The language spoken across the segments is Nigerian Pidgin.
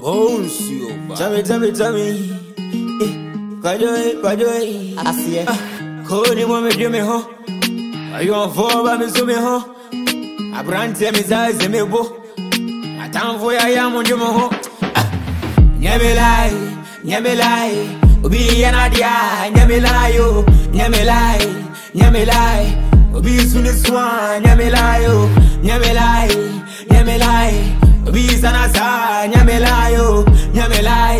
Tell me. Kwajoy. I see it. Koni mo me jeme ho. Ayo fo ba me so me ho. Abrante me za ze me bo. Atamfo ya mo jeme ho. Nyame lie. Obi ya na dia, nyame lie yo. Nyame lie. Obi suni swan, nyame lie yo. Nyame lie. Obi sana sa, nyame lie yo. Nyame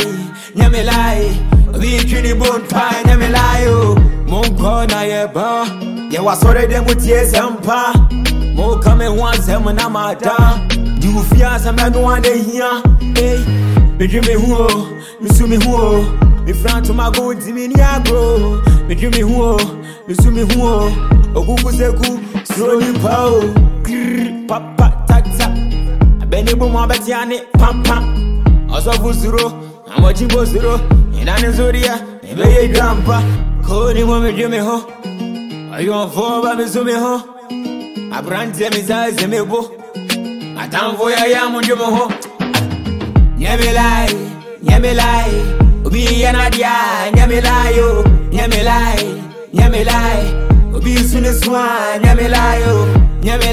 lie. Obi chini bon pa, nyame lie yo. Mon ko na ye ba. Ye was already dem with ye sempa. Mo come once em na mata. You fear some no one dey here. Hey, me dream me who, me su me who. Me front to my go to me nia bro. Me dream me who, me su me who. Ogugu seku, slowly pow. Papa tata. Abeni bo mo betiane pampa. Osofu zero, amojimbo zero. Inane zoria, ebe ye grandpa. Koni mo me dream me ho. Ayo fo ba me su me ho. Abrante me za ze me bo. Atamfo ya mo jemo ho. Nyame lie. Obi ya na dia, nyame lie yo. Nyame lie. Obi suni swan, nyame lie yo. Nyame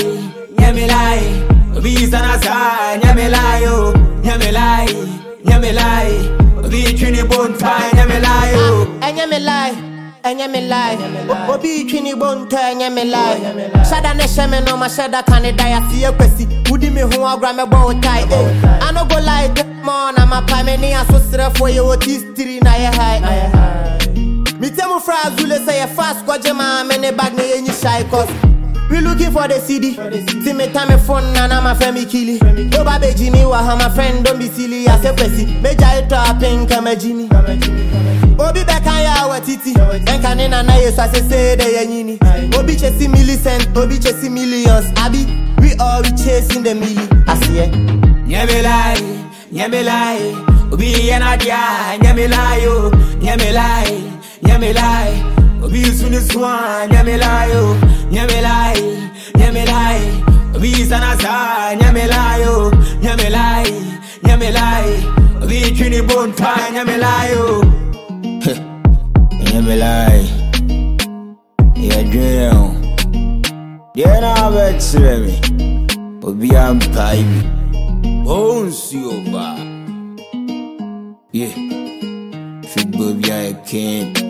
lie. Obi sana sa, nyame lie yo. Nyame lie. Obi chini bon pa, nyame lie yo. Nyame lie. Obi chini bon pa, nyame lie. Shada ne sheme no ma shada Canada ya see kwesi. Udi me ho agra me bo tie. I no go lie more na ma pa me ni asosre for ye otistiri na ye high. Me tell fra Zule say ye fast go jema me ne bag ne ye ni shy cause we looking for the CD. See me time phone na na my friend me killy. Go babe Jimmy wa ha my friend don't be silly as a kwesi. Me jai to pink kama Jimmy. Obi beka ya watiti. Enka ni na na ye so say de ye nyini. Obi chasing millicent, Obi chasing millions. Abi we all we chasing the milli. I see it. Nyame lie. Obi ya na dia, nyame lie yo. Nyame lie. Obi suni swan, nyame lie yo. Nyame lie. Obi sana sa, nyame lie yo. Nyame lie. Obi chini bon pa, nyame lie yo. Nyame lie. Ya dream. Ya na betre me. Obi am paibi. Yeah. Fit Bobby I can't.